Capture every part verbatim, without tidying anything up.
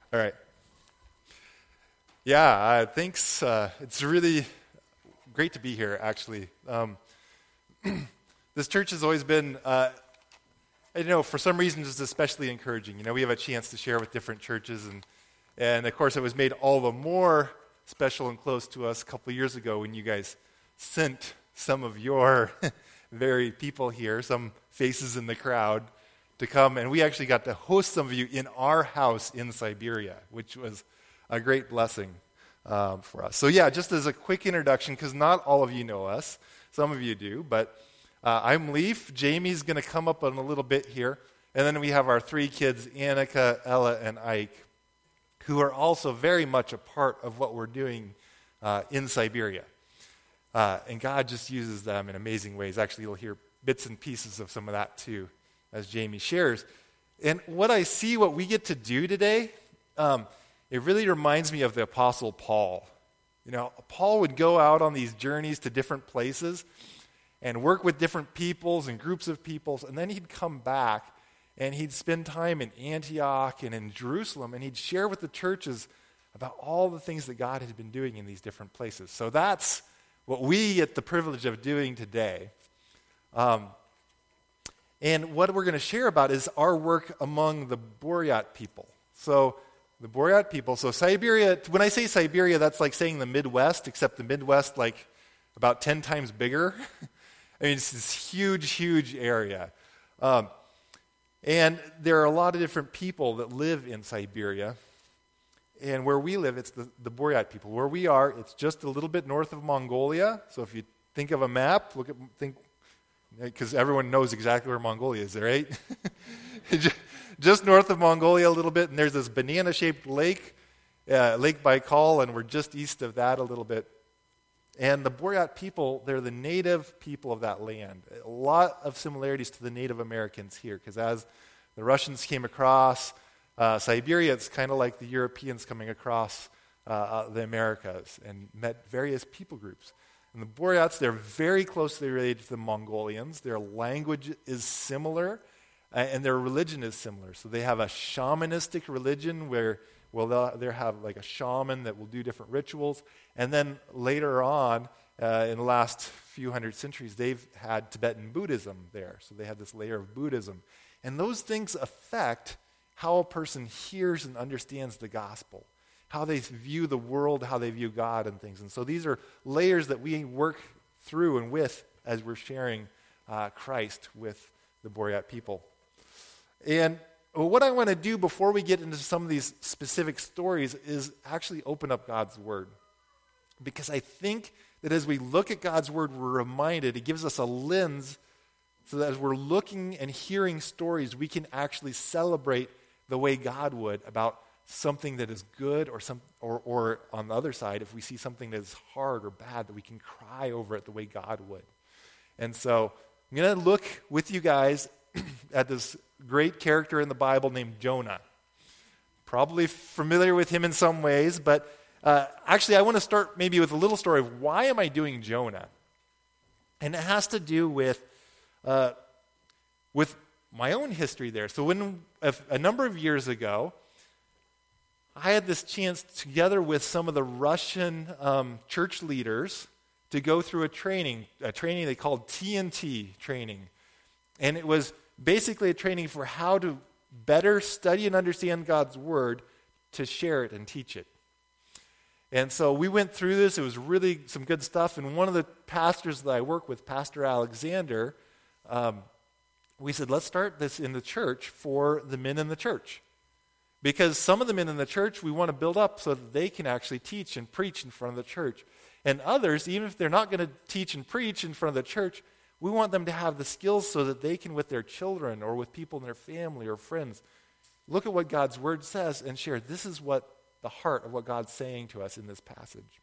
All right. Yeah, uh, thanks. Uh, it's really great to be here, actually. Um, this church has always been, uh, I don't know, for some reason, just especially encouraging. You know, we have a chance to share with different churches, and, and of course, it was made all the more special and close to us a couple of years ago when you guys sent some of your very people here, some faces in the crowd, to come, and we actually got to host some of you in our house in Siberia, which was a great blessing um, for us. So yeah, just as a quick introduction, because not all of you know us, some of you do, but uh, I'm Leaf. Jamie's going to come up in a little bit here, and then we have our three kids, Annika, Ella, and Ike, who are also very much a part of what we're doing uh, in Siberia. Uh, and God just uses them in amazing ways. Actually, you'll hear bits and pieces of some of that too, as Jamie shares. And what I see, what we get to do today, um, it really reminds me of the Apostle Paul. You know, Paul would go out on these journeys to different places and work with different peoples and groups of peoples, and then he'd come back and he'd spend time in Antioch and in Jerusalem, and he'd share with the churches about all the things that God had been doing in these different places. So that's what we get the privilege of doing today. Um, And what we're going to share about is our work among the Buryat people. So the Buryat people, so Siberia, when I say Siberia, that's like saying the Midwest, except the Midwest like about ten times bigger. I mean, it's this huge, huge area. Um, and there are a lot of different people that live in Siberia. And where we live, it's the, the Buryat people. Where we are, it's just a little bit north of Mongolia. So if you think of a map, look at, think, because everyone knows exactly where Mongolia is, right? Just north of Mongolia a little bit, and there's this banana-shaped lake, uh, Lake Baikal, and we're just east of that a little bit. And the Buryat people, they're the native people of that land. A lot of similarities to the Native Americans here, because as the Russians came across uh, Siberia, it's kind of like the Europeans coming across uh, uh, the Americas and met various people groups. And the Buryats, they're very closely related to the Mongolians. Their language is similar, uh, and their religion is similar. So they have a shamanistic religion where, well, they'll, they'll have like a shaman that will do different rituals. And then later on, uh, in the last few hundred centuries, they've had Tibetan Buddhism there. So they had this layer of Buddhism. And those things affect how a person hears and understands the gospel, how they view the world, how they view God and things. And so these are layers that we work through and with as we're sharing uh, Christ with the Buryat people. And what I want to do before we get into some of these specific stories is actually open up God's Word. Because I think that as we look at God's Word, we're reminded, it gives us a lens so that as we're looking and hearing stories, we can actually celebrate the way God would about something that is good, or some, or, or on the other side, if we see something that is hard or bad, that we can cry over it the way God would. And so I'm going to look with you guys at this great character in the Bible named Jonah. Probably familiar with him in some ways, but uh, actually I want to start maybe with a little story of why am I doing Jonah? And it has to do with uh, with my own history there. So when a, a number of years ago, I had this chance together with some of the Russian um, church leaders to go through a training, a training they called T N T training. And it was basically a training for how to better study and understand God's Word to share it and teach it. And so we went through this. It was really some good stuff. And one of the pastors that I work with, Pastor Alexander, um, we said, let's start this in the church for the men in the church. Because some of the men in the church we want to build up so that they can actually teach and preach in front of the church. And others, even if they're not going to teach and preach in front of the church, we want them to have the skills so that they can, with their children or with people in their family or friends, look at what God's Word says and share. This is what the heart of what God's saying to us in this passage.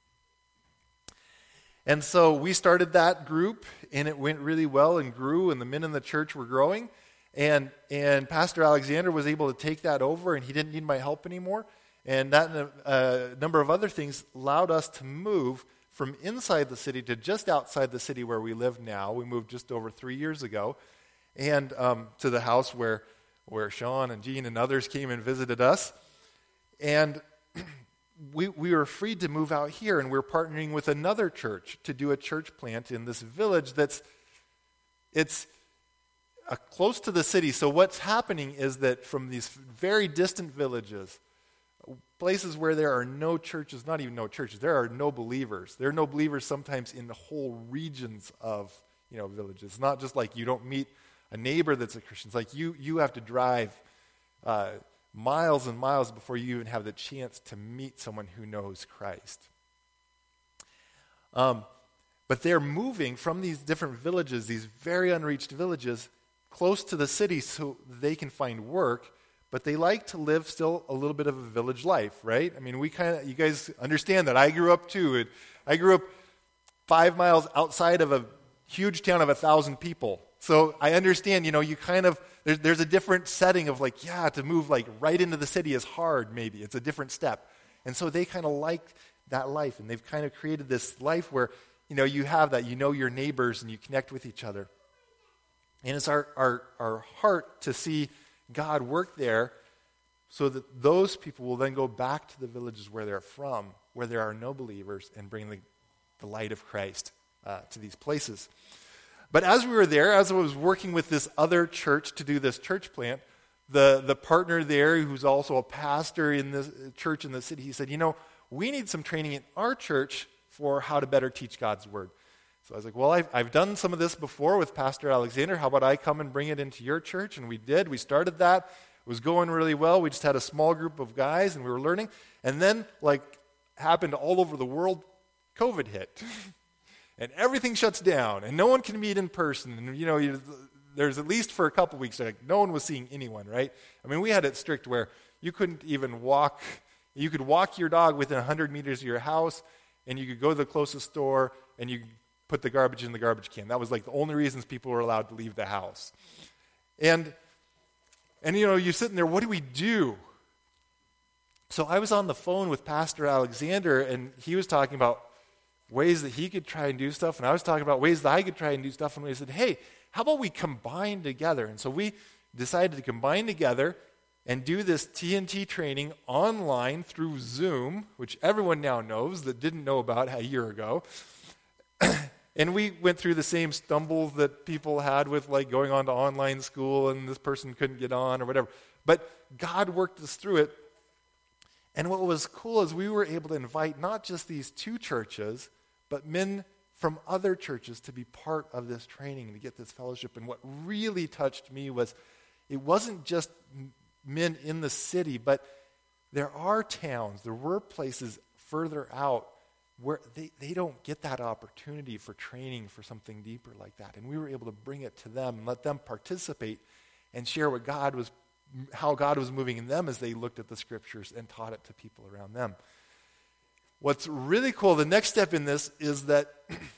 And so we started that group, and it went really well and grew, and the men in the church were growing. And and Pastor Alexander was able to take that over, and he didn't need my help anymore. And that and a, a number of other things allowed us to move from inside the city to just outside the city where we live now. We moved just over three years ago, and um, to the house where where Sean and Jean and others came and visited us. And we we were free to move out here, and we're partnering with another church to do a church plant in this village that's, it's uh, close to the city. So what's happening is that from these very distant villages, places where there are no churches, not even no churches, there are no believers. There are no believers sometimes in the whole regions of, you know, villages. It's not just like you don't meet a neighbor that's a Christian. It's like you, you have to drive uh, miles and miles before you even have the chance to meet someone who knows Christ. Um, but they're moving from these different villages, these very unreached villages, close to the city so they can find work. But they like to live still a little bit of a village life, right? I mean, we kind of, you guys understand that. I grew up too. It, I grew up five miles outside of a huge town of a thousand people. So I understand, you know, you kind of, there's, there's a different setting of like, yeah, to move like right into the city is hard maybe. It's a different step. And so they kind of like that life. And they've kind of created this life where, you know, you have that, you know your neighbors and you connect with each other. And it's our our, our heart to see God work there so that those people will then go back to the villages where they're from, where there are no believers, and bring the, the light of Christ uh, to these places. But as we were there, as I was working with this other church to do this church plant, the, the partner there, who's also a pastor in this church in the city, he said, you know, we need some training in our church for how to better teach God's word. So I was like, well, I've, I've done some of this before with Pastor Alexander. How about I come and bring it into your church? And we did. We started that. It was going really well. We just had a small group of guys, and we were learning. And then, like, happened all over the world, COVID hit. And everything shuts down, and no one can meet in person. And, you know, you, there's at least for a couple weeks, like, no one was seeing anyone, right? I mean, we had it strict where you couldn't even walk. You could walk your dog within one hundred meters of your house, and you could go to the closest store, and you could put the garbage in the garbage can. That was like the only reasons people were allowed to leave the house. And, and you know, you're sitting there, what do we do? So I was on the phone with Pastor Alexander, and he was talking about ways that he could try and do stuff, and I was talking about ways that I could try and do stuff, and we said, hey, how about we combine together? And so we decided to combine together and do this T N T training online through Zoom, which everyone now knows that didn't know about a year ago. And we went through the same stumbles that people had with like going on to online school and this person couldn't get on or whatever. But God worked us through it. And what was cool is we were able to invite not just these two churches, but men from other churches to be part of this training, to get this fellowship. And what really touched me was it wasn't just men in the city, but there are towns, there were places further out where they, they don't get that opportunity for training for something deeper like that. And we were able to bring it to them and let them participate and share what God was, how God was moving in them as they looked at the scriptures and taught it to people around them. What's really cool, the next step in this is that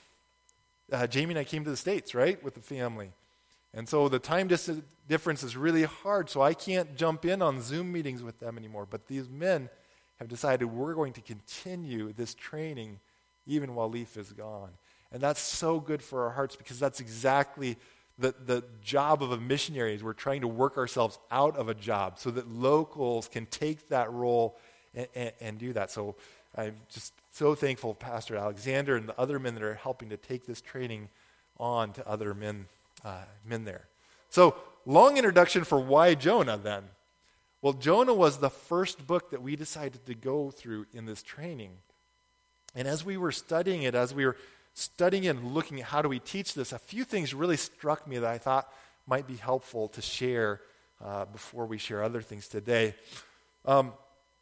uh, Jamie and I came to the States, right, with the family. And so the time dis- difference is really hard, so I can't jump in on Zoom meetings with them anymore. But these men have decided we're going to continue this training even while Leaf is gone. And that's so good for our hearts because that's exactly the, the job of a missionary is we're trying to work ourselves out of a job so that locals can take that role and, and, and do that. So I'm just so thankful Pastor Alexander and the other men that are helping to take this training on to other men, uh, men there. So long introduction for why Jonah then. Well, Jonah was the first book that we decided to go through in this training. And as we were studying it, as we were studying it and looking at how do we teach this, a few things really struck me that I thought might be helpful to share uh, before we share other things today. Um,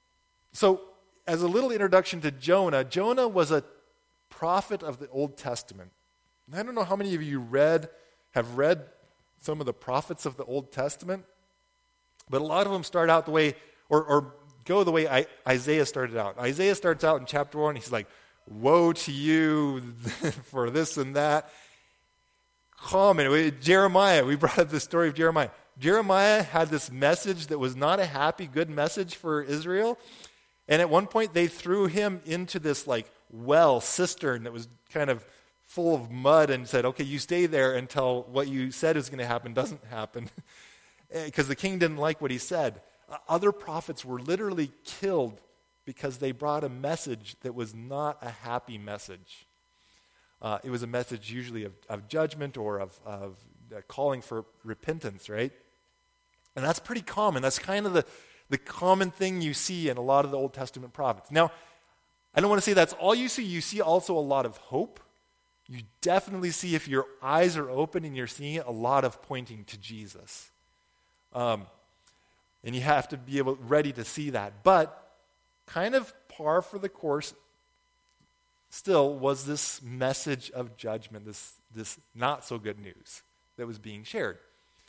so as a little introduction to Jonah, Jonah was a prophet of the Old Testament. And I don't know how many of you read, have read some of the prophets of the Old Testament. But a lot of them start out the way, or, or go the way I, Isaiah started out. Isaiah starts out in chapter one, he's like, woe to you for this and that. Common. Jeremiah, we brought up the story of Jeremiah. Jeremiah had this message that was not a happy, good message for Israel. And at one point they threw him into this like well, cistern that was kind of full of mud and said, okay, you stay there until what you said is going to happen doesn't happen. Because the king didn't like what he said. Uh, other prophets were literally killed because they brought a message that was not a happy message. Uh, it was a message usually of, of judgment or of, of uh, calling for repentance, right? And that's pretty common. That's kind of the, the common thing you see in a lot of the Old Testament prophets. Now, I don't want to say that's all you see. You see also a lot of hope. You definitely see, if your eyes are open and you're seeing it, a lot of pointing to Jesus. Um, and you have to be able ready to see that. But kind of par for the course still was this message of judgment, this, this not so good news that was being shared.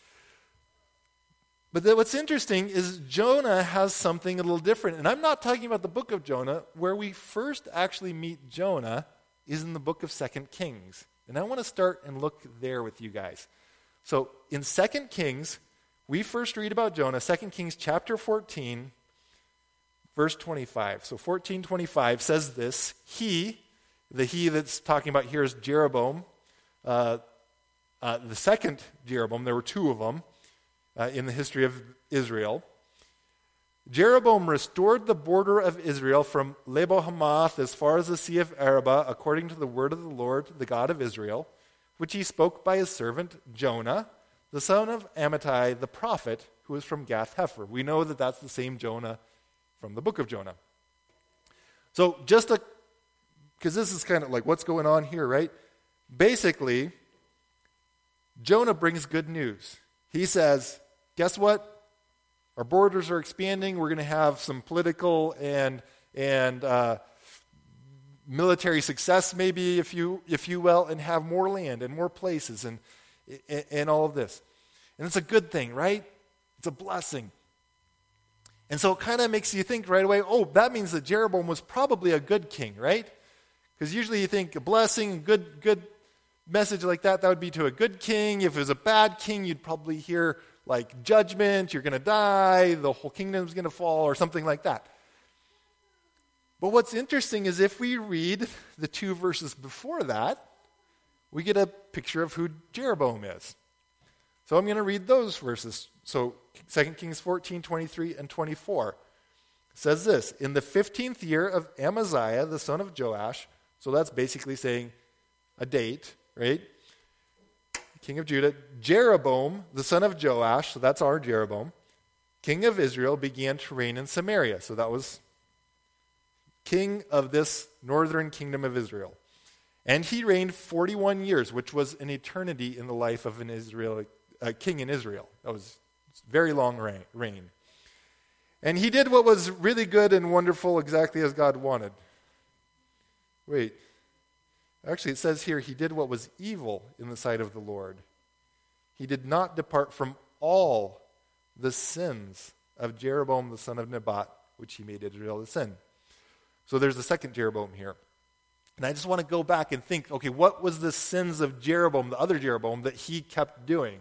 But then what's interesting is Jonah has something a little different. And I'm not talking about the book of Jonah. Where we first actually meet Jonah is in the book of Second Kings. And I want to start and look there with you guys. So in Second Kings, we first read about Jonah, Second Kings chapter fourteen, verse twenty-five. So fourteen twenty-five says this: He, the he that's talking about here is Jeroboam. Uh, uh, the second Jeroboam, there were two of them uh, in the history of Israel. Jeroboam restored the border of Israel from Lebo-Hamath as far as the Sea of Arabah, according to the word of the Lord, the God of Israel, which he spoke by his servant Jonah, the son of Amittai, the prophet, who was from Gath-Hepher. We know that that's the same Jonah from the book of Jonah. So just a, because this is kind of like what's going on here, right? Basically, Jonah brings good news. He says, guess what? Our borders are expanding. We're going to have some political and and uh, military success, maybe, if you if you will, and have more land and more places and, and and all of this. And it's a good thing, right? It's a blessing. And so it kind of makes you think right away, oh, that means that Jeroboam was probably a good king, right? Because usually you think a blessing, good good message like that, that would be to a good king. If it was a bad king, you'd probably hear like judgment, you're going to die, the whole kingdom's going to fall, or something like that. But what's interesting is if we read the two verses before that, we get a picture of who Jeroboam is. So I'm going to read those verses. So Second Kings fourteen, twenty-three and twenty-four. It says this: In the fifteenth year of Amaziah, the son of Joash, so that's basically saying a date, right? King of Judah, Jeroboam, the son of Joash, so that's our Jeroboam, king of Israel, began to reign in Samaria. So that was king of this northern kingdom of Israel. And he reigned forty-one years, which was an eternity in the life of an Israeli uh, king in Israel. That was a very long reign. And he did what was really good and wonderful, exactly as God wanted. Wait. Actually, it says here, he did what was evil in the sight of the Lord. He did not depart from all the sins of Jeroboam the son of Nebat, which he made Israel to sin. So there's the second Jeroboam here. And I just want to go back and think, okay, what was the sins of Jeroboam, the other Jeroboam, that he kept doing?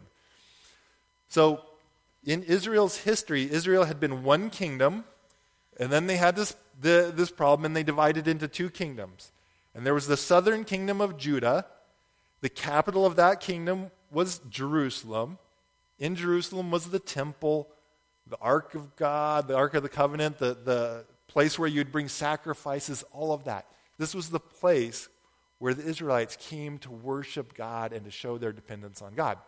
So in Israel's history, Israel had been one kingdom, and then they had this, the, this problem, and they divided into two kingdoms. And there was the southern kingdom of Judah. The capital of that kingdom was Jerusalem. In Jerusalem was the temple, the Ark of God, the Ark of the Covenant, the, the place where you'd bring sacrifices, all of that. This was the place where the Israelites came to worship God and to show their dependence on God.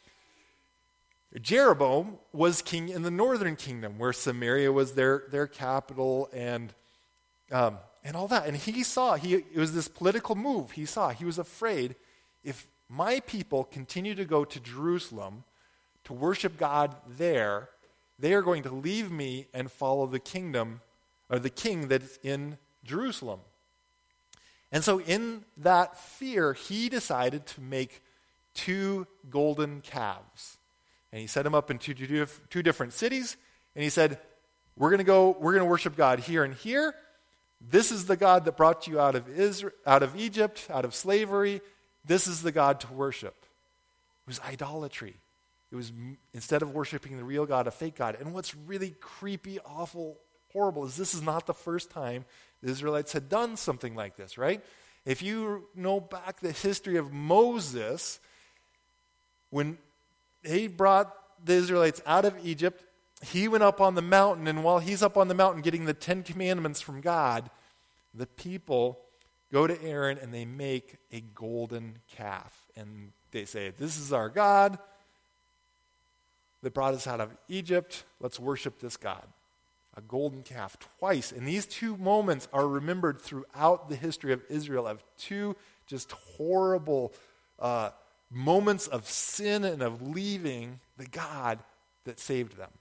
Jeroboam was king in the northern kingdom, where Samaria was their, their capital and um, and all that. And he saw, he, it was this political move he saw. He was afraid, if my people continue to go to Jerusalem to worship God there, they are going to leave me and follow the kingdom, or the king that's in Jerusalem. And so in that fear, he decided to make two golden calves. And he set them up in two, two, two different cities, and he said, we're going to go, we're going to worship God here and here. This is the God that brought you out of Israel, out of Egypt, out of slavery. This is the God to worship. It was idolatry. It was, instead of worshiping the real God, a fake God. And what's really creepy, awful, horrible is this is not the first time the Israelites had done something like this, right? If you know back the history of Moses, when he brought the Israelites out of Egypt, he went up on the mountain, and while he's up on the mountain getting the Ten Commandments from God, the people go to Aaron and they make a golden calf. And they say, this is our God that brought us out of Egypt. Let's worship this God. A golden calf twice. And these two moments are remembered throughout the history of Israel of two just horrible uh, moments of sin and of leaving the God that saved them.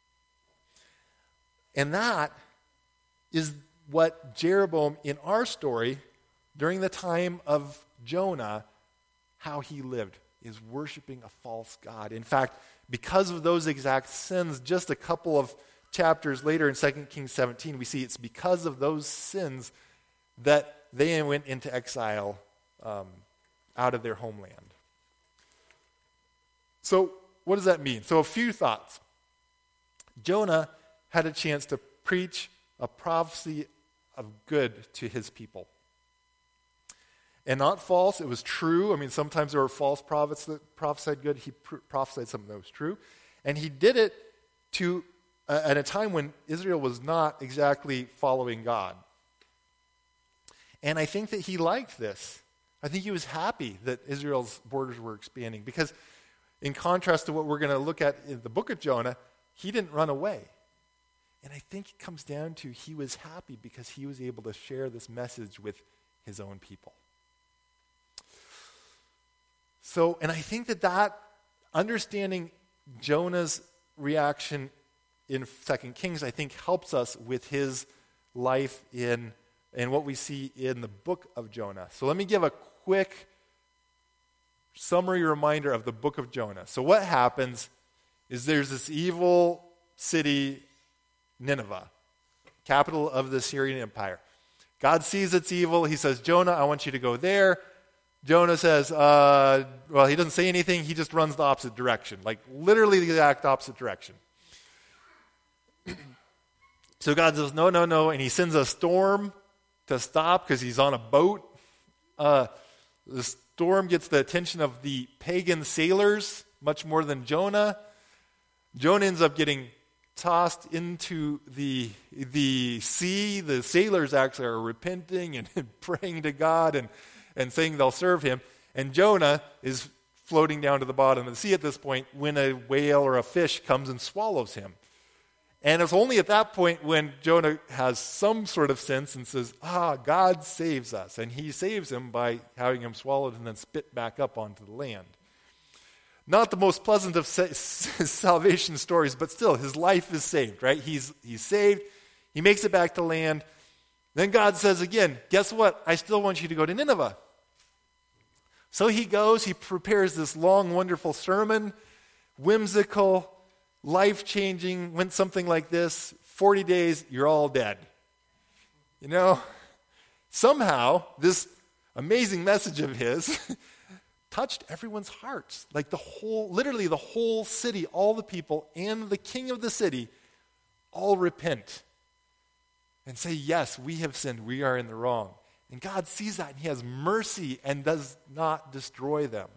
And that is what Jeroboam in our story during the time of Jonah, how he lived, is worshiping a false god. In fact, because of those exact sins, just a couple of chapters later in Second Kings seventeen, we see it's because of those sins that they went into exile um, out of their homeland. So what does that mean? So a few thoughts. Jonah had a chance to preach a prophecy of good to his people. And not false, it was true. I mean, sometimes there were false prophets that prophesied good. He pr- prophesied something that was true. And he did it to uh, at a time when Israel was not exactly following God. And I think that he liked this. I think he was happy that Israel's borders were expanding, because in contrast to what we're going to look at in the book of Jonah, he didn't run away. And I think it comes down to he was happy because he was able to share this message with his own people. So, and I think that that understanding Jonah's reaction in Second Kings, I think helps us with his life in and what we see in the book of Jonah. So let me give a quick summary reminder of the book of Jonah. So what happens is there's this evil city, Nineveh, capital of the Assyrian Empire. God sees it's evil. He says, Jonah, I want you to go there. Jonah says, uh, well, he doesn't say anything. He just runs the opposite direction, like literally the exact opposite direction. So God says, no, no, no, and he sends a storm to stop because he's on a boat. Uh, the storm gets the attention of the pagan sailors much more than Jonah. Jonah ends up getting tossed into the the sea. The sailors actually are repenting and praying to God and, and saying they'll serve him. And Jonah is floating down to the bottom of the sea at this point when a whale or a fish comes and swallows him. And it's only at that point when Jonah has some sort of sense and says, ah, God saves us. And he saves him by having him swallowed and then spit back up onto the land. Not the most pleasant of sa- salvation stories, but still, his life is saved, right? He's, he's saved. He makes it back to land. Then God says again, guess what? I still want you to go to Nineveh. So he goes, he prepares this long, wonderful sermon, whimsical, life-changing, went something like this, forty days, you're all dead. You know, somehow this amazing message of his touched everyone's hearts. Like the whole, literally the whole city, all the people, and the king of the city all repent and say, yes, we have sinned, we are in the wrong. And God sees that and he has mercy and does not destroy them.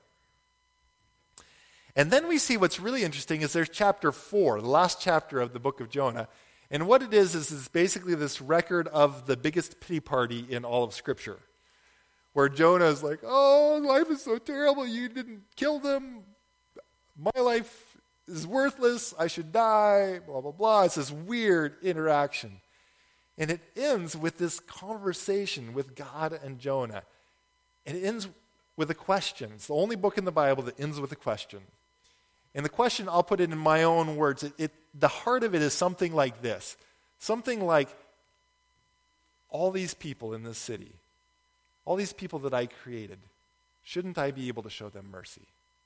And then we see what's really interesting is there's chapter four, the last chapter of the book of Jonah. And what it is, is it's basically this record of the biggest pity party in all of Scripture. Where Jonah is like, oh, life is so terrible, you didn't kill them. My life is worthless, I should die, blah, blah, blah. It's this weird interaction. And it ends with this conversation with God and Jonah. And it ends with a question. It's the only book in the Bible that ends with a question. And the question, I'll put it in my own words, it, it, the heart of it is something like this. Something like, all these people in this city, all these people that I created, shouldn't I be able to show them mercy?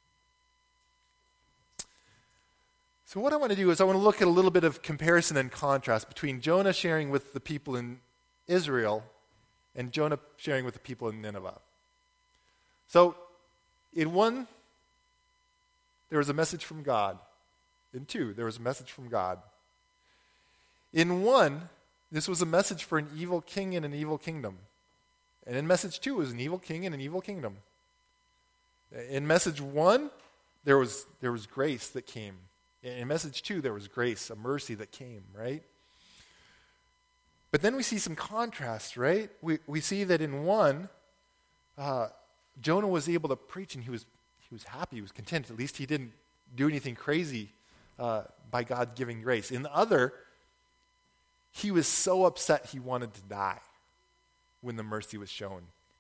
So what I want to do is I want to look at a little bit of comparison and contrast between Jonah sharing with the people in Israel and Jonah sharing with the people in Nineveh. So, in one, there was a message from God. In two, there was a message from God. In one, this was a message for an evil king and an evil kingdom. And in message two, it was an evil king and an evil kingdom. In message one, there was, there was grace that came In message two, there was grace, a mercy that came, right? But then we see some contrast, right? We we see that in one, uh, Jonah was able to preach, and he was he was happy, he was content. At least he didn't do anything crazy uh, by God giving grace. In the other, he was so upset he wanted to die when the mercy was shown.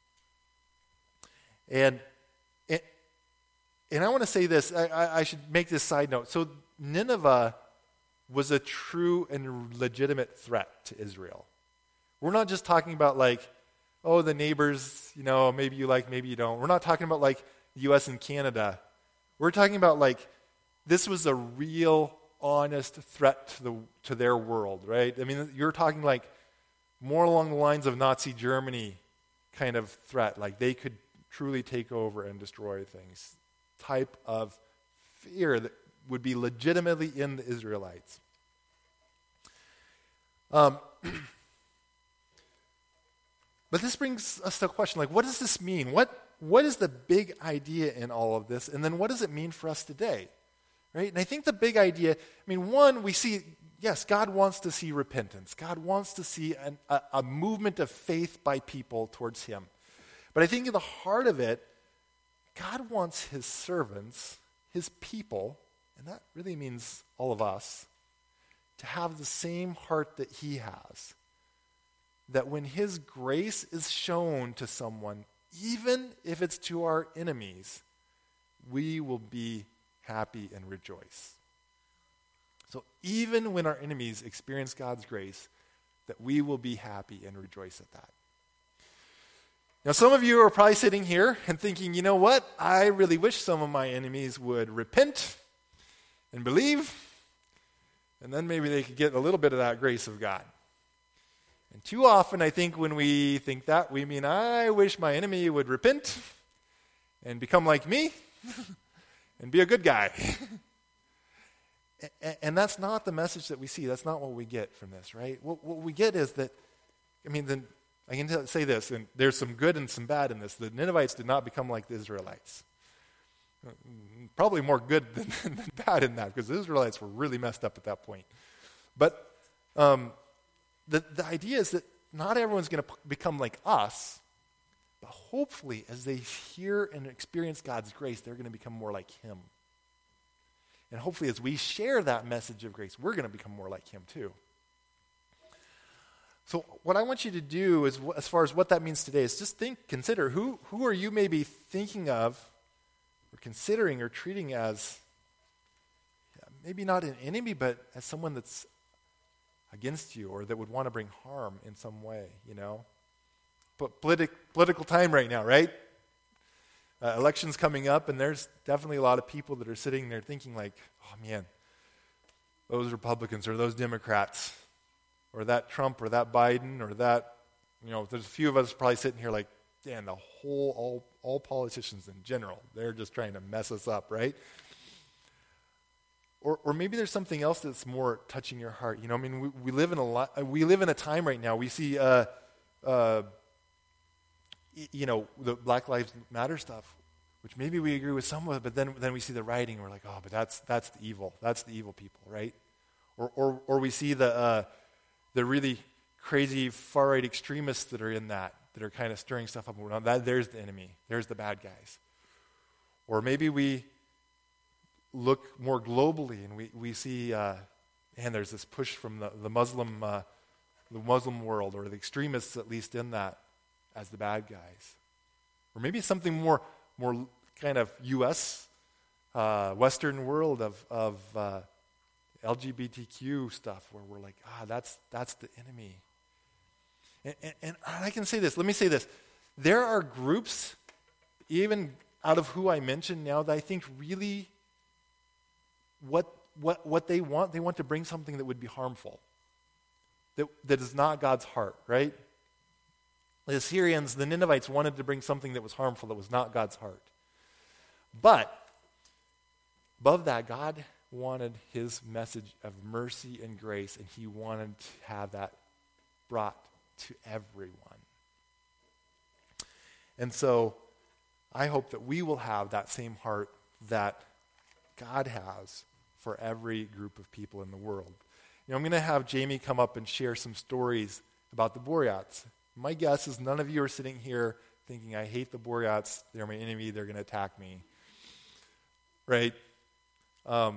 And and I want to say this, I, I should make this side note. So Nineveh was a true and legitimate threat to Israel. We're not just talking about like, oh, the neighbors, you know, maybe you like, maybe you don't. We're not talking about like the U S and Canada. We're talking about like, this was a real, honest threat to the to their world, right? I mean, you're talking like more along the lines of Nazi Germany kind of threat, like they could truly take over and destroy things. Type of fear that would be legitimately in the Israelites. Um, but this brings us to a question, like, what does this mean? What what is the big idea in all of this? And then what does it mean for us today? Right? And I think the big idea, I mean, one, we see, yes, God wants to see repentance. God wants to see an, a, a movement of faith by people towards him. But I think in the heart of it, God wants his servants, his people, and that really means all of us, to have the same heart that he has. That when his grace is shown to someone, even if it's to our enemies, we will be happy and rejoice. So even when our enemies experience God's grace, that we will be happy and rejoice at that. Now, some of you are probably sitting here and thinking, you know what? I really wish some of my enemies would repent and believe, and then maybe they could get a little bit of that grace of God. And too often, I think when we think that, we mean, I wish my enemy would repent and become like me and be a good guy. And that's not the message that we see. That's not what we get from this, right? What, what we get is that, I mean, then I can tell, say this, and there's some good and some bad in this. The Ninevites did not become like the Israelites. Probably more good than, than bad in that, because the Israelites were really messed up at that point. But um, the, the idea is that not everyone's going to p- become like us, but hopefully as they hear and experience God's grace, they're going to become more like him. And hopefully as we share that message of grace, we're going to become more like him too. So what I want you to do is, as far as what that means today, is just think, consider, who who are you maybe thinking of or considering or treating as maybe not an enemy, but as someone that's against you or that would want to bring harm in some way, you know? But politi- political time right now, right? Uh, elections coming up, and there's definitely a lot of people that are sitting there thinking like, oh man, those Republicans or those Democrats, or that Trump, or that Biden, or that, you know, there's a few of us probably sitting here like, damn, the whole, all, all politicians in general, they're just trying to mess us up, right? Or, or maybe there's something else that's more touching your heart. You know, I mean, we, we live in a lot, we live in a time right now. We see, uh, uh, y- you know, the Black Lives Matter stuff, which maybe we agree with some of it, but then then we see the rioting, and we're like, oh, but that's that's the evil, that's the evil people, right? Or or or we see the uh, the really crazy far-right extremists that are in that, that are kind of stirring stuff up. Well, that, there's the enemy. There's the bad guys. Or maybe we look more globally and we, we see, uh, man, there's this push from the, the Muslim uh, the Muslim world, or the extremists at least in that, as the bad guys. Or maybe something more more kind of U S, uh, Western world of, of uh, L G B T Q stuff, where we're like, ah, that's that's the enemy. And, and, and I can say this, let me say this. There are groups, even out of who I mentioned now, that I think really what what what they want, they want to bring something that would be harmful, that that is not God's heart, right? The Assyrians, the Ninevites wanted to bring something that was harmful, that was not God's heart. But above that, God wanted his message of mercy and grace, and he wanted to have that brought to everyone. And so I hope that we will have that same heart that God has for every group of people in the world. You know, I'm going to have Jamie come up and share some stories about the Boreats. My guess is none of you are sitting here thinking, I hate the Boreats, they're my enemy, they're going to attack me. Right? Um,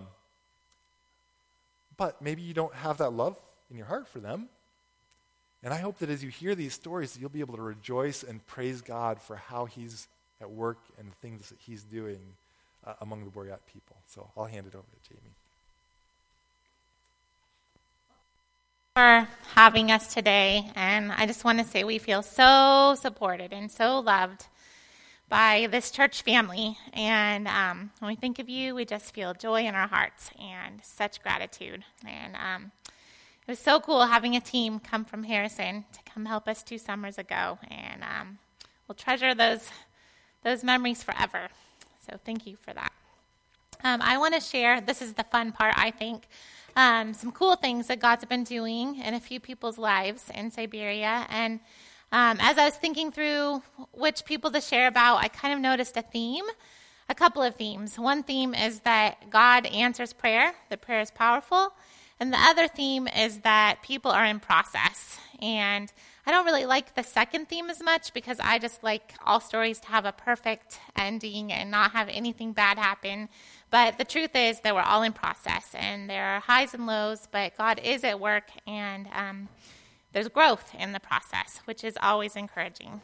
but maybe you don't have that love in your heart for them. And I hope that as you hear these stories, you'll be able to rejoice and praise God for how he's at work and the things that he's doing uh, among the Boreat people. So I'll hand it over to Jamie. For having us today, and I just want to say we feel so supported and so loved by this church family, and um, when we think of you, we just feel joy in our hearts and such gratitude. And um, it was so cool having a team come from Harrison to come help us two summers ago, and um, we'll treasure those those memories forever. So thank you for that. Um, I want to share, this is the fun part, I think, um, some cool things that God's been doing in a few people's lives in Siberia. And um, as I was thinking through which people to share about, I kind of noticed a theme, a couple of themes. One theme is that God answers prayer, that prayer is powerful. And the other theme is that people are in process. And I don't really like the second theme as much because I just like all stories to have a perfect ending and not have anything bad happen. But the truth is that we're all in process, and there are highs and lows, but God is at work, and um, there's growth in the process, which is always encouraging.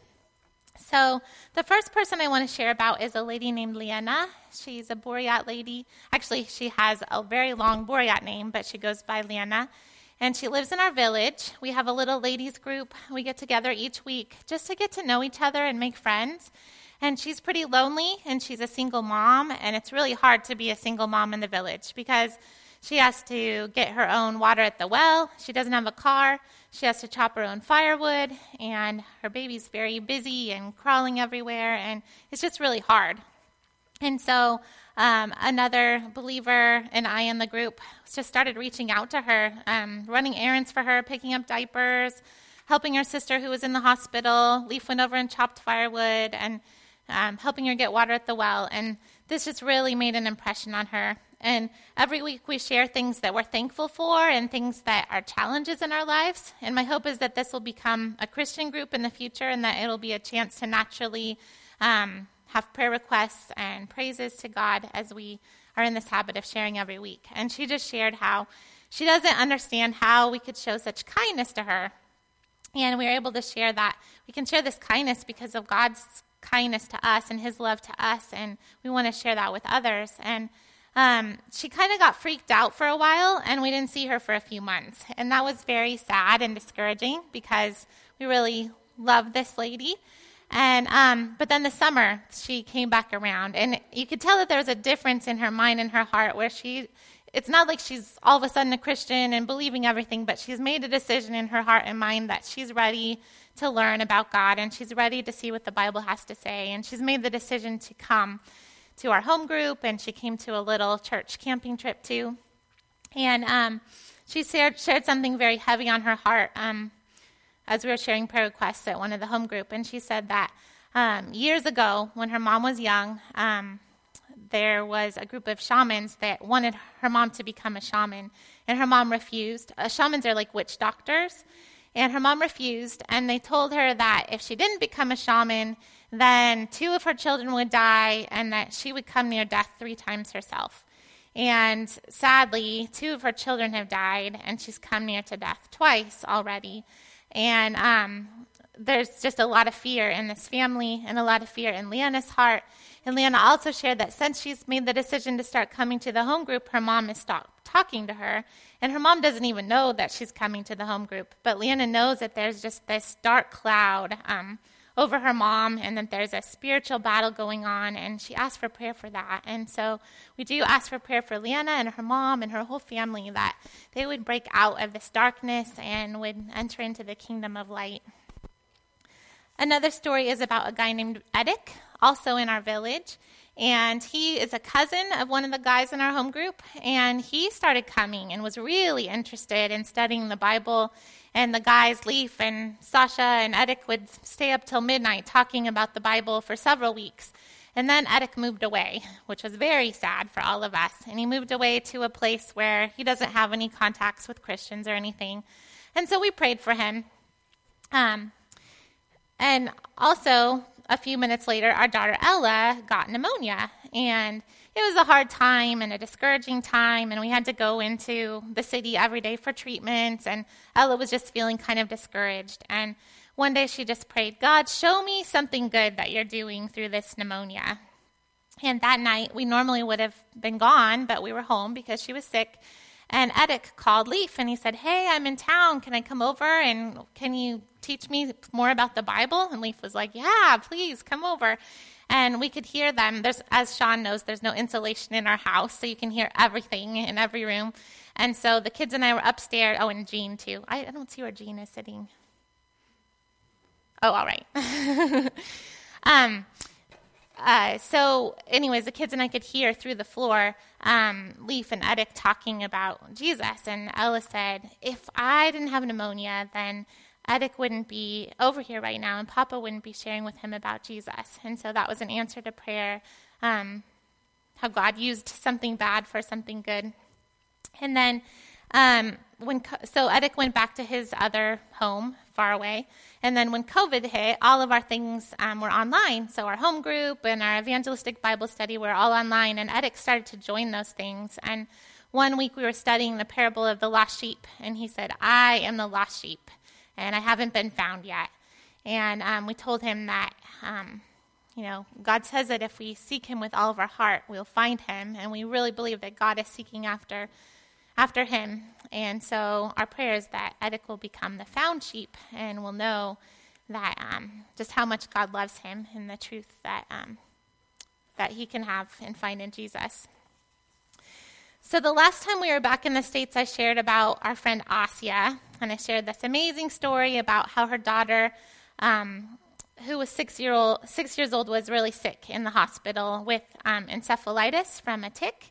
So the first person I want to share about is a lady named Liana. She's a Boreat lady. Actually, she has a very long Boreat name, but she goes by Liana. And she lives in our village. We have a little ladies group. We get together each week just to get to know each other and make friends. And she's pretty lonely, and she's a single mom. And it's really hard to be a single mom in the village because she has to get her own water at the well. She doesn't have a car. She has to chop her own firewood. And her baby's very busy and crawling everywhere. And it's just really hard. And so um, another believer and I in the group just started reaching out to her, um, running errands for her, picking up diapers, helping her sister who was in the hospital. Leaf went over and chopped firewood and um, helping her get water at the well. And this just really made an impression on her. And every week we share things that we're thankful for and things that are challenges in our lives. And my hope is that this will become a Christian group in the future and that it'll be a chance to naturally um, have prayer requests and praises to God as we are in this habit of sharing every week. And she just shared how she doesn't understand how we could show such kindness to her. And we were able to share that we can share this kindness because of God's kindness to us and his love to us. And we want to share that with others. And um, she kind of got freaked out for a while, and we didn't see her for a few months. And that was very sad and discouraging because we really love this lady. And um, but then the summer, she came back around, and you could tell that there was a difference in her mind and her heart where she, it's not like she's all of a sudden a Christian and believing everything, but she's made a decision in her heart and mind that she's ready to learn about God, and she's ready to see what the Bible has to say. And she's made the decision to come to our home group, and she came to a little church camping trip too. And um, she shared, shared something very heavy on her heart um, as we were sharing prayer requests at one of the home group. And she said that um, years ago, when her mom was young, um, there was a group of shamans that wanted her mom to become a shaman, and her mom refused. Uh, shamans are like witch doctors, and her mom refused, and they told her that if she didn't become a shaman, then two of her children would die, and that she would come near death three times herself. And sadly, two of her children have died, and she's come near to death twice already. And um, there's just a lot of fear in this family and a lot of fear in Liana's heart. And Liana also shared that since she's made the decision to start coming to the home group, her mom has stopped talking to her. And her mom doesn't even know that she's coming to the home group. But Liana knows that there's just this dark cloud um, over her mom, and that there's a spiritual battle going on, and she asked for prayer for that. And so we do ask for prayer for Liana and her mom and her whole family, that they would break out of this darkness and would enter into the kingdom of light. Another story is about a guy named Edek, also in our village, and he is a cousin of one of the guys in our home group, and he started coming and was really interested in studying the Bible. And the guys, Leaf and Sasha and Edek, would stay up till midnight talking about the Bible for several weeks. And then Eddick moved away, which was very sad for all of us. And he moved away to a place where he doesn't have any contacts with Christians or anything. And so we prayed for him. Um, and also, a few minutes later, our daughter Ella got pneumonia. And it was a hard time and a discouraging time. And we had to go into the city every day for treatments. And Ella was just feeling kind of discouraged. And one day she just prayed, God, show me something good that you're doing through this pneumonia. And that night, we normally would have been gone, but we were home because she was sick. And Eddick called Leaf, and he said, hey, I'm in town. Can I come over, and can you teach me more about the Bible? And Leaf was like, yeah, please, come over. And we could hear them. There's, as Sean knows, there's no insulation in our house, so you can hear everything in every room. And so the kids and I were upstairs. Oh, and Jean, too. I, I don't see where Jean is sitting. Oh, all right. um, uh, so anyways, the kids and I could hear through the floor um, Leaf and Eddick talking about Jesus. And Ella said, if I didn't have pneumonia, then Eddick wouldn't be over here right now, and Papa wouldn't be sharing with him about Jesus. And so that was an answer to prayer, um, how God used something bad for something good. And then um, when so Eddick went back to his other home far away. And then when COVID hit, all of our things um, were online. So our home group and our evangelistic Bible study were all online, and Eddick started to join those things. And one week we were studying the parable of the lost sheep, and he said, I am the lost sheep, and I haven't been found yet. And um, we told him that, um, you know, God says that if we seek him with all of our heart, we'll find him, and we really believe that God is seeking after after him. And so our prayer is that Eddick will become the found sheep and will know that um, just how much God loves him and the truth that um, that he can have and find in Jesus. So the last time we were back in the States, I shared about our friend Asia, and I shared this amazing story about how her daughter, um, who was six year old, six years old, was really sick in the hospital with um, encephalitis from a tick.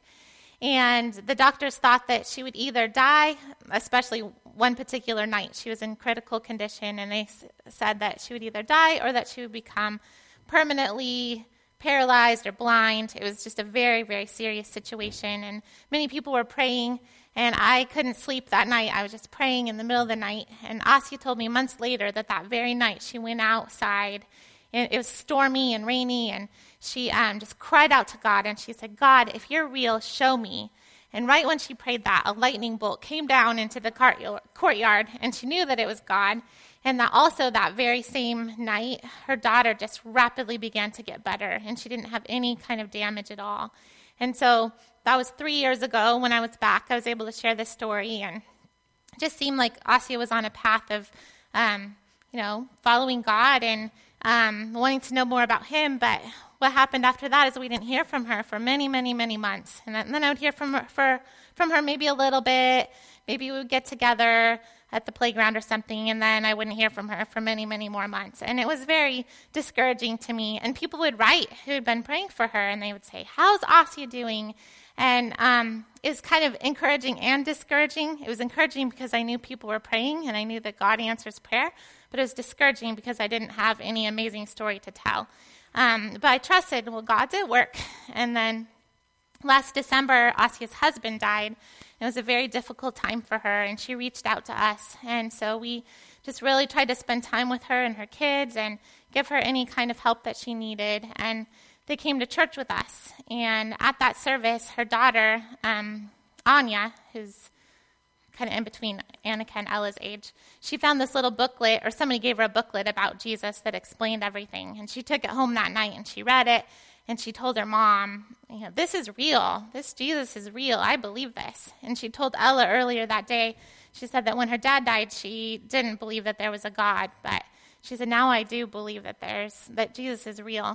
And the doctors thought that she would either die, especially one particular night. She was in critical condition, and they s- said that she would either die or that she would become permanently paralyzed or blind. It was just a very, very serious situation, and many people were praying, and I couldn't sleep that night. I was just praying in the middle of the night, and Asya told me months later that that very night she went outside. It was stormy and rainy, and she um, just cried out to God, and she said, God, if you're real, show me. And right when she prayed that, a lightning bolt came down into the courtyard, and she knew that it was God. And that also that very same night, her daughter just rapidly began to get better, and she didn't have any kind of damage at all. And so that was three years ago when I was back. I was able to share this story, and it just seemed like Asya was on a path of, um, you know, following God and Um, wanting to know more about him. But what happened after that is we didn't hear from her for many, many, many months. And then I would hear from her, for, from her maybe a little bit. Maybe we would get together at the playground or something, and then I wouldn't hear from her for many, many more months. And it was very discouraging to me. And people would write who had been praying for her, and they would say, how's Asya doing? And um, it was kind of encouraging and discouraging. It was encouraging because I knew people were praying, and I knew that God answers prayer. But it was discouraging because I didn't have any amazing story to tell. Um, but I trusted, well, God's at work. And then last December, Asya's husband died. It was a very difficult time for her, and she reached out to us. And so we just really tried to spend time with her and her kids and give her any kind of help that she needed. And they came to church with us. And at that service, her daughter, um, Anya, who's kind of in between Annika and Ella's age, she found this little booklet, or somebody gave her a booklet about Jesus that explained everything. And she took it home that night, and she read it, and she told her mom, you know, this is real. This Jesus is real. I believe this. And she told Ella earlier that day, she said that when her dad died, she didn't believe that there was a God, but she said, now I do believe that there's that Jesus is real.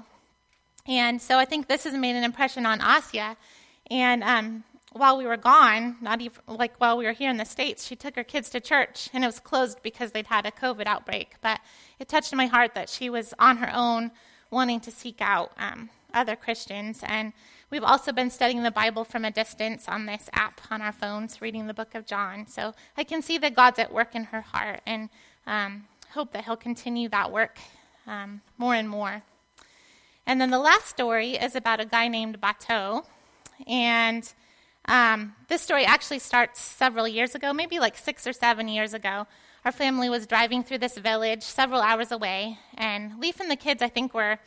And so I think this has made an impression on Asya. And um, while we were gone, not even like while we were here in the States, she took her kids to church, and it was closed because they'd had a COVID outbreak. But it touched my heart that she was on her own, wanting to seek out um, other Christians. And we've also been studying the Bible from a distance on this app on our phones, reading the book of John. So I can see that God's at work in her heart, and um, hope that he'll continue that work um, more and more. And then the last story is about a guy named Bateau. And um, this story actually starts several years ago, maybe like six or seven years ago. Our family was driving through this village several hours away, and Leaf and the kids, I think, were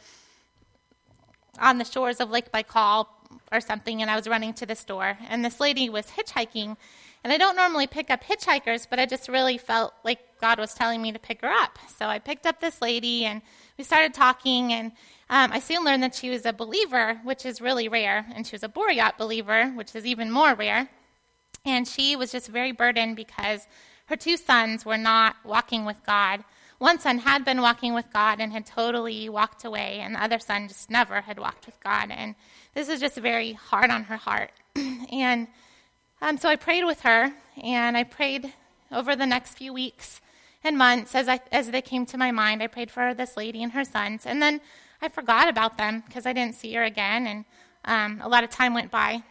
on the shores of Lake Baikal or something, and I was running to the store. And this lady was hitchhiking, and I don't normally pick up hitchhikers, but I just really felt like God was telling me to pick her up. So I picked up this lady, and we started talking, and um, I soon learned that she was a believer, which is really rare, and she was a Boreat believer, which is even more rare. And she was just very burdened because her two sons were not walking with God. One son had been walking with God and had totally walked away, and the other son just never had walked with God. And this was just very hard on her heart. and um, so I prayed with her, and I prayed over the next few weeks and months as I as they came to my mind. I prayed for this lady and her sons, and then I forgot about them because I didn't see her again, and um, a lot of time went by.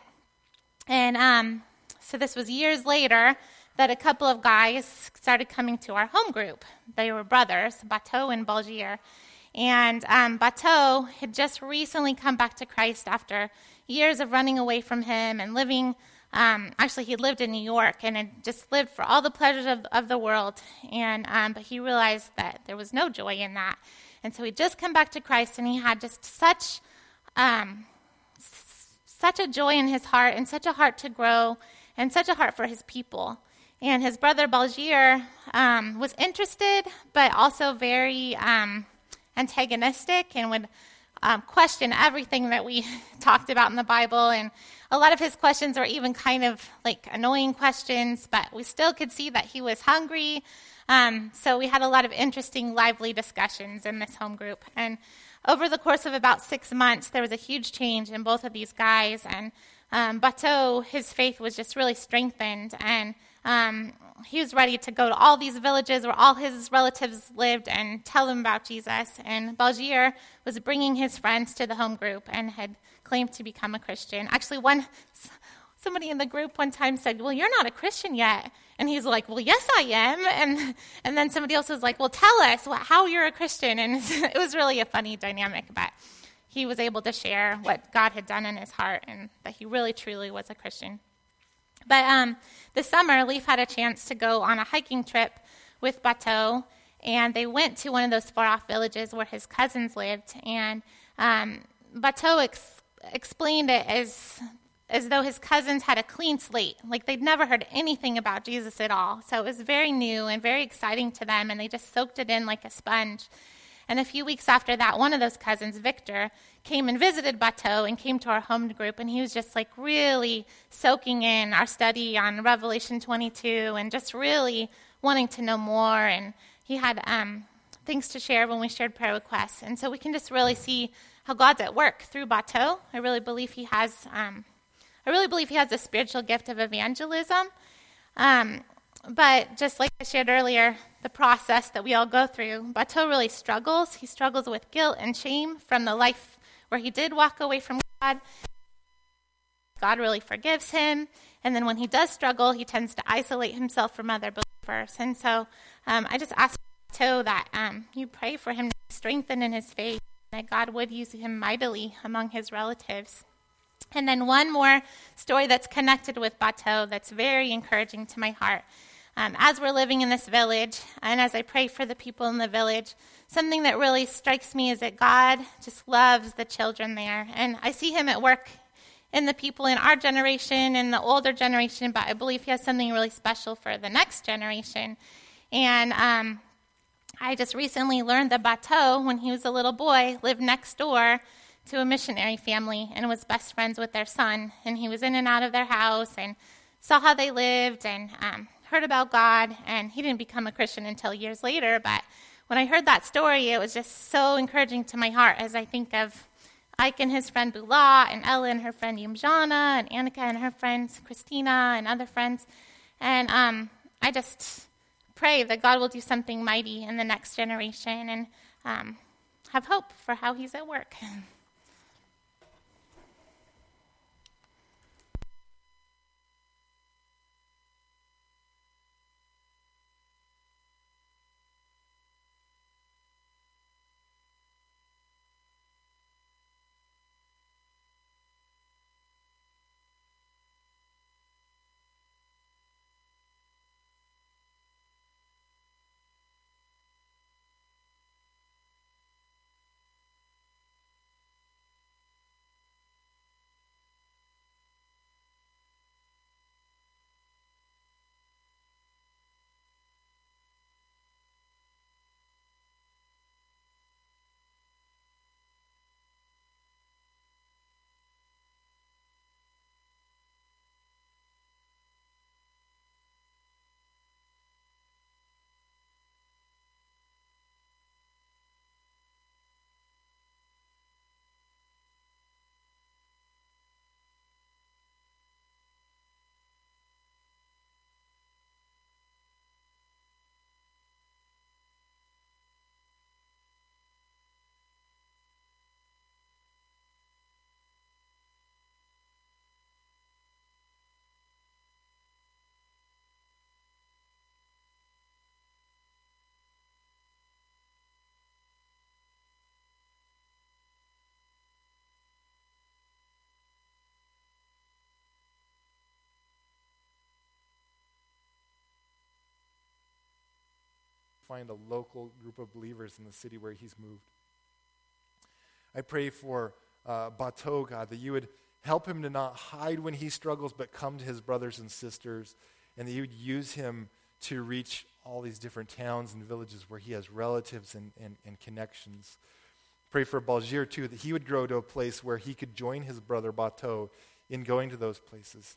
And um, so this was years later that a couple of guys started coming to our home group. They were brothers, Bateau and Balgier. And um, Bateau had just recently come back to Christ after years of running away from him and living, um, actually he lived in New York and had just lived for all the pleasures of, of the world. And um, but he realized that there was no joy in that. And so he'd just come back to Christ, and he had just such, um, s- such a joy in his heart and such a heart to grow and such a heart for his people. And his brother Balgier um, was interested, but also very um, antagonistic and would um, question everything that we talked about in the Bible. And a lot of his questions were even kind of like annoying questions, but we still could see that he was hungry. Um, so we had a lot of interesting, lively discussions in this home group. And over the course of about six months, there was a huge change in both of these guys. And um, Bateau, his faith was just really strengthened, and Um, he was ready to go to all these villages where all his relatives lived and tell them about Jesus. And Balgier was bringing his friends to the home group and had claimed to become a Christian. Actually, one somebody in the group one time said, "Well, you're not a Christian yet." And he's like, "Well, yes, I am." And and then somebody else was like, "Well, tell us what, how you're a Christian." And it was really a funny dynamic, but he was able to share what God had done in his heart and that he really, truly was a Christian. But um, this summer, Leaf had a chance to go on a hiking trip with Bateau, and they went to one of those far-off villages where his cousins lived. And um, Bateau ex- explained it as as though his cousins had a clean slate, like they'd never heard anything about Jesus at all. So it was very new and very exciting to them, and they just soaked it in like a sponge. And a few weeks after that, one of those cousins, Victor, came and visited Bateau and came to our home group, and he was just like really soaking in our study on Revelation twenty-two and just really wanting to know more. And he had um, things to share when we shared prayer requests. And so we can just really see how God's at work through Bateau. I really believe he has, um, I really believe he has the spiritual gift of evangelism. Um, But just like I shared earlier, the process that we all go through, Bateau really struggles. He struggles with guilt and shame from the life where he did walk away from God. God really forgives him. And then when he does struggle, he tends to isolate himself from other believers. And so um, I just ask Bateau that um, you pray for him to be strengthened in his faith, that God would use him mightily among his relatives. And then one more story that's connected with Bateau that's very encouraging to my heart. Um, as we're living in this village, and as I pray for the people in the village, something that really strikes me is that God just loves the children there. And I see him at work in the people in our generation and the older generation, but I believe he has something really special for the next generation. And um, I just recently learned that Bateau, when he was a little boy, lived next door to a missionary family and was best friends with their son. And he was in and out of their house and saw how they lived and um, heard about God. And he didn't become a Christian until years later. But when I heard that story, it was just so encouraging to my heart as I think of Ike and his friend Bula, and Ella and her friend Yumjana, and Annika and her friends Christina, and other friends. And um, I just pray that God will do something mighty in the next generation and um, have hope for how he's at work. find a local group of believers in the city where he's moved. I pray for uh, Bateau, God, that you would help him to not hide when he struggles, but come to his brothers and sisters, and that you would use him to reach all these different towns and villages where he has relatives and, and, and connections. Pray for Balgir, too, that he would grow to a place where he could join his brother Bateau in going to those places.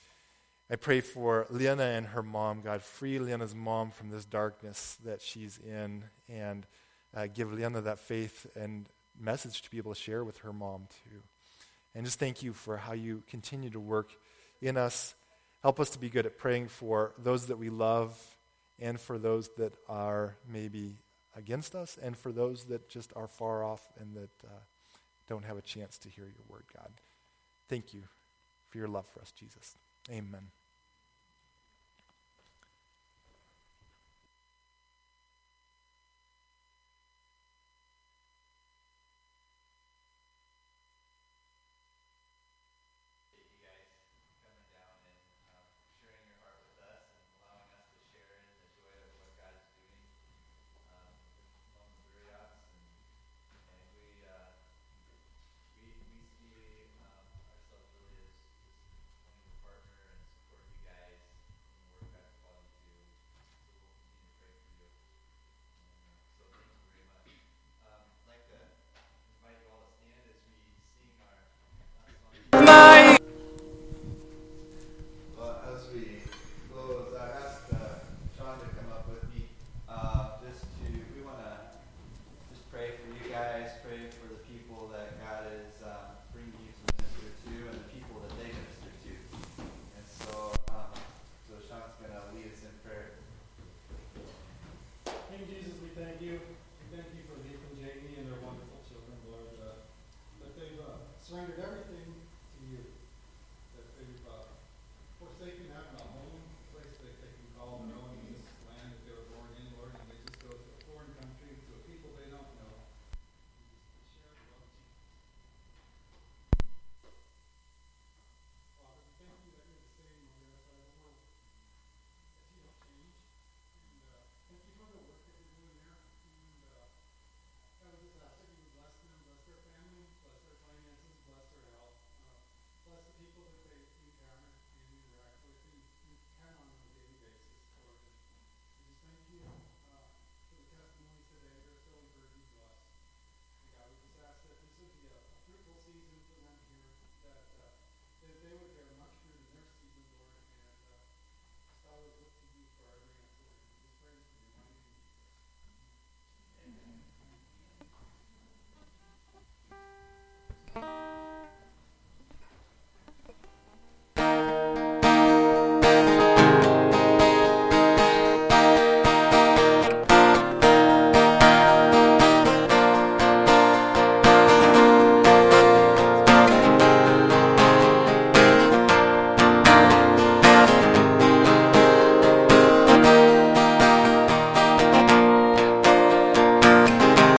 I pray for Liana and her mom, God. Free Liana's mom from this darkness that she's in, and uh, give Liana that faith and message to be able to share with her mom, too. And just thank you for how you continue to work in us. Help us to be good at praying for those that we love, and for those that are maybe against us, and for those that just are far off and that uh, don't have a chance to hear your word, God. Thank you for your love for us, Jesus. Amen. Surrendered everything